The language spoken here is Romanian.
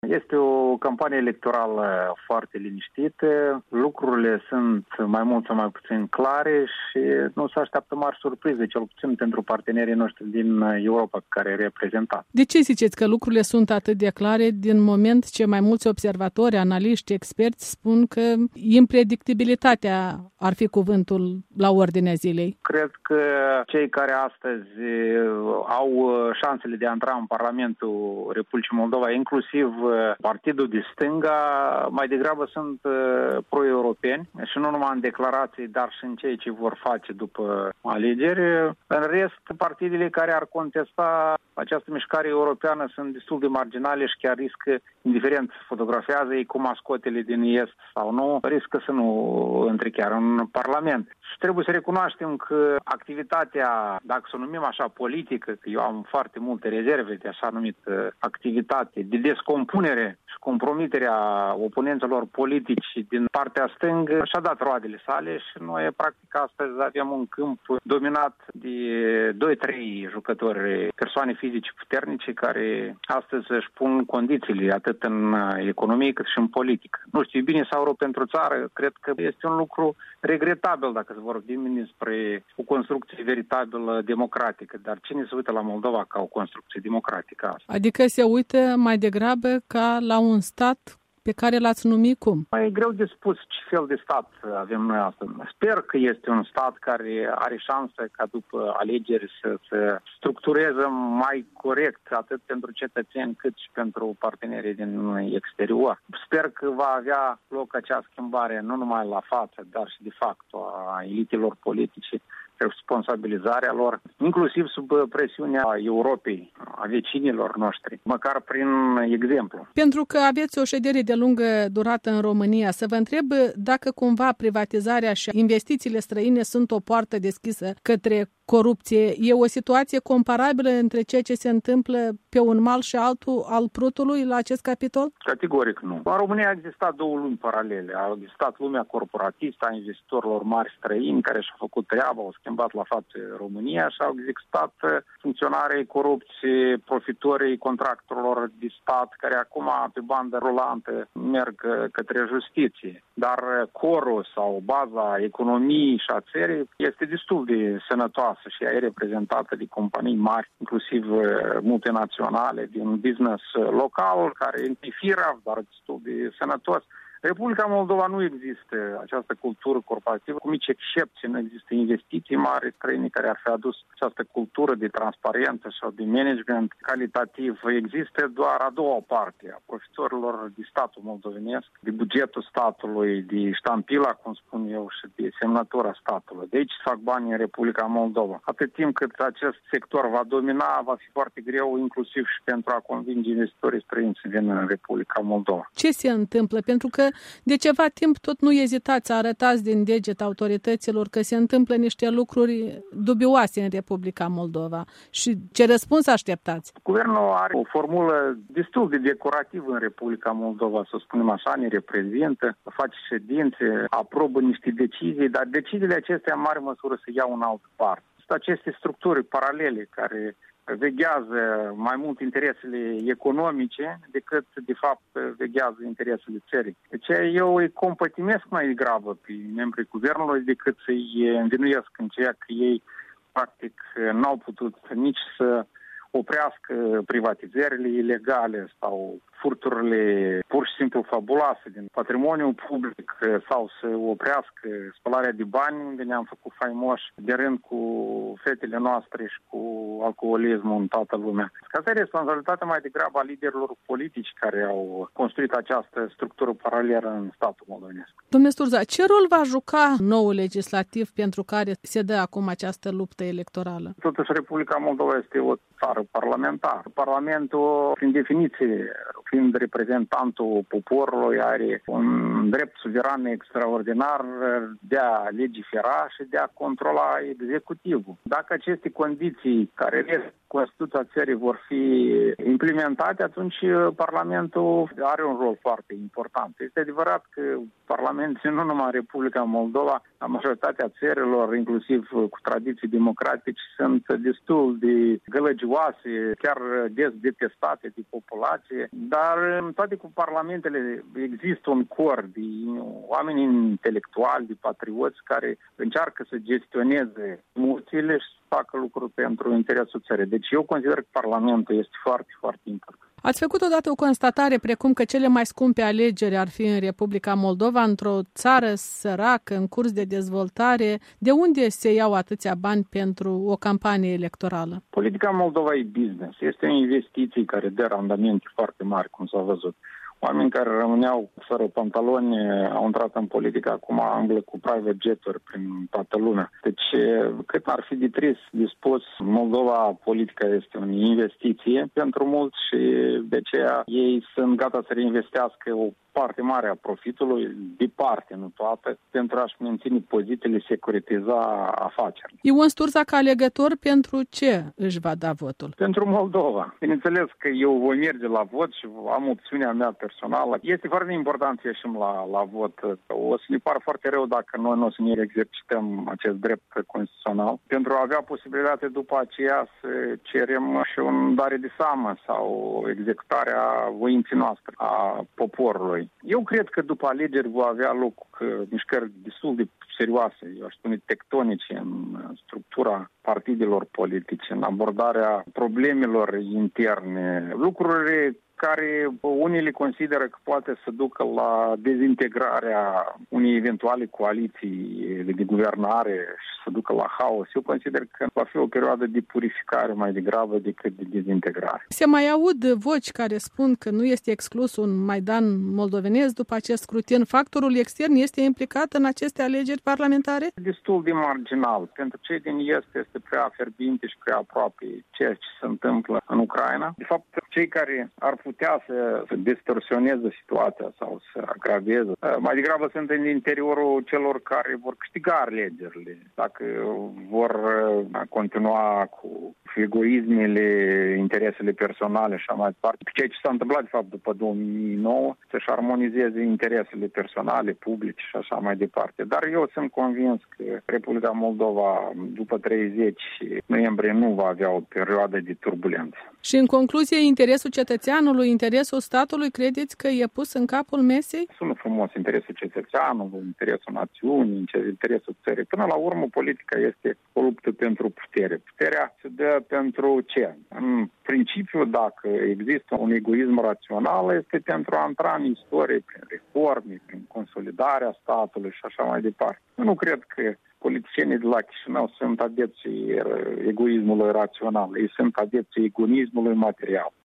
Este o campanie electorală foarte liniștită, lucrurile sunt mai mult sau mai puțin clare și nu se așteaptă mari surprize, cel puțin pentru partenerii noștri din Europa pe care îi reprezentați. De ce ziceți că lucrurile sunt atât de clare din moment ce mai mulți observatori, analiști, experți spun că impredictibilitatea ar fi cuvântul la ordinea zilei? Cred că cei care astăzi au șansele de a intra în Parlamentul Republicii Moldova, inclusiv partidul de stânga, mai degrabă sunt pro-europeni și nu numai în declarații, dar și în ceea ce vor face după alegeri. În rest, partidele care ar contesta această mișcare europeană sunt destul de marginale și chiar riscă, indiferent fotografiază ei cu mascotele din Est sau nu, riscă să nu intre chiar în Parlament. Și trebuie să recunoaștem că activitatea, dacă să o numim așa politică, că eu am foarte multe rezerve de așa numită activitate de descompunere și compromiterea oponenților politici din partea stângă, și-a dat roadele sale și noi, practic, astăzi avem un câmp dominat de 2-3 jucători, persoane fizice puternice, care astăzi își pun condițiile atât în economie cât și în politică. Nu știu, bine sau rău pentru țară, cred că este un lucru regretabil dacă vorbim despre o construcție veritabilă democratică, dar cine se uită la Moldova ca o construcție democratică asta? Adică se uită mai degrabă ca la un stat pe care l-ați numit cum? E greu de spus ce fel de stat avem noi astăzi. Sper că este un stat care are șansă ca după alegeri să se structureze mai corect atât pentru cetățeni cât și pentru partenerii din exterior. Sper că va avea loc acea schimbare nu numai la față, dar și de fapt a elitelor politice, responsabilizarea lor, inclusiv sub presiunea Europei, a vecinilor noștri, măcar prin exemplu. Pentru că aveți o ședere de lungă durată în România, să vă întreb dacă cumva privatizarea și investițiile străine sunt o poartă deschisă către corupție. E o situație comparabilă între ceea ce se întâmplă pe un mal și altul al Prutului la acest capitol? Categoric nu. În România a existat două lumi paralele. A existat lumea corporatistă a investitorilor mari străini care și-au făcut treaba, au schimbat la față România și au existat funcționarii corupție, profitorii contractorilor de stat care acum pe bandă rulantă merg către justiție. Dar corul sau baza economiei și a țării este destul de sănătoasă și ea e reprezentată de companii mari, inclusiv multinaționale, din business local, care e firav, dar destul de sănătos. Republica Moldova nu există această cultură corporativă, cu mici excepții, nu există investiții mari străine care ar fi adus această cultură de transparență sau de management calitativ. Există doar a doua parte a profitorilor de statul moldovenesc, de bugetul statului, de ștampila, cum spun eu, și de semnătura statului. De aici fac bani în Republica Moldova. Atât timp cât acest sector va domina, va fi foarte greu, inclusiv și pentru a convinge investitorii străini să vină în Republica Moldova. Ce se întâmplă? Pentru că de ceva timp tot nu ezitați să arătați din deget autorităților că se întâmplă niște lucruri dubioase în Republica Moldova. Și ce răspuns așteptați? Guvernul are o formulă destul de decorativă în Republica Moldova, să spunem așa, ne reprezintă, face ședințe, aprobă niște decizii, dar deciziile acestea în mare măsură se iau în altă parte. Sunt aceste structuri paralele care veghează mai mult interesele economice decât, de fapt, veghează interesele țării. Deci eu îi compătimesc mai degrabă pe membrii guvernului decât să-i învinuiesc în ceea că ei, practic, n-au putut nici să oprească privatizările ilegale sau furturile pur și simplu fabuloase din patrimoniul public sau să oprească spălarea de bani, unde ne-am făcut faimoși de rând cu fetele noastre și cu alcoolismul în toată lumea. Asta e responsabilitatea mai degrabă a liderilor politici care au construit această structură paralelă în statul moldovenesc. Domnule Sturza, ce rol va juca noul legislativ pentru care se dă acum această luptă electorală? Totuși, Republica Moldova este o țară parlamentară. Parlamentul, prin definiție, fiind reprezentantul poporului, are un drept suveran extraordinar de a legifera și de a controla executivul. Dacă aceste condiții care Constituția țării vor fi implementate, atunci Parlamentul are un rol foarte important. Este adevărat că Parlamente, nu numai în Republica Moldova, la majoritatea țărilor, inclusiv cu tradiții democratice, sunt destul de gălăgioase, chiar des detestate de populație, dar în toate cu parlamentele există un cor de oameni intelectuali, de patrioți care încearcă să gestioneze emoțiile și să facă lucruri pentru interesul țării. Deci eu consider că Parlamentul este foarte, foarte important. Ați făcut odată o constatare precum că cele mai scumpe alegeri ar fi în Republica Moldova, într-o țară săracă, în curs de dezvoltare. De unde se iau atâția bani pentru o campanie electorală? Politica Moldova e business. Este o investiție care dă randamente foarte mari, cum s-a văzut. Oameni care rămâneau fără pantaloni au intrat în politică, acum umblă cu private jet-uri prin toată lumea. Deci, cât ar fi de trist de spus, Moldova politica este o investiție pentru mulți și de aceea ei sunt gata să reinvestească o parte mare a profitului, departe, nu toată, pentru a-și menține pozițiile, securitiza afacerile. Ion Sturza, ca alegător, pentru ce își va da votul? Pentru Moldova. Bineînțeles că eu voi merge la vot și am opțiunea mea personală. Este foarte important să ieșim la vot. O să ne pară foarte rău dacă noi nu o să ne exercităm acest drept constituțional, pentru a avea posibilitatea după aceea să cerem și un dare de seamă sau executarea voinței noastre a poporului. Eu cred că după alegeri va avea loc mișcări destul de serioase, eu aș spune tectonice, în structura partidelor politice, în abordarea problemelor interne, lucruri care unii le consideră că poate să ducă la dezintegrarea unei eventuale coaliții de guvernare și să ducă la haos. Eu consider că va fi o perioadă de purificare mai degrabă decât de dezintegrare. Se mai aud voci care spun că nu este exclus un Maidan moldovenesc după acest scrutin. Factorul extern este implicat în aceste alegeri parlamentare? Destul de marginal. Pentru cei din Est este prea fierbinte și prea aproape ceea ce se întâmplă în Ucraina. De fapt, cei care ar putea să distorsioneze situația sau să agraveze, mai degrabă sunt în interiorul celor care vor câștiga alegerile. Dacă vor continua cu egoismele, interesele personale și așa mai departe. Ceea ce s-a întâmplat, de fapt, după 2009, să-și armonizeze interesele personale, publice și așa mai departe. Dar eu sunt convins că Republica Moldova, după 30 noiembrie, nu va avea o perioadă de turbulență. Și în concluzie, interesul cetățeanului, interesul statului, credeți că e pus în capul mesei? Sună frumos interesul cetățeanului, interesul națiunii, interesul țării. Până la urmă, politica este o luptă pentru putere. Puterea se dă pentru ce? În principiu, dacă există un egoism rațional, este pentru a intra în istorie prin reforme, prin consolidarea statului și așa mai departe. Eu nu cred că politicienii de la Chișinău sunt adepții egoismului rațional, ei sunt adepții egoismului material.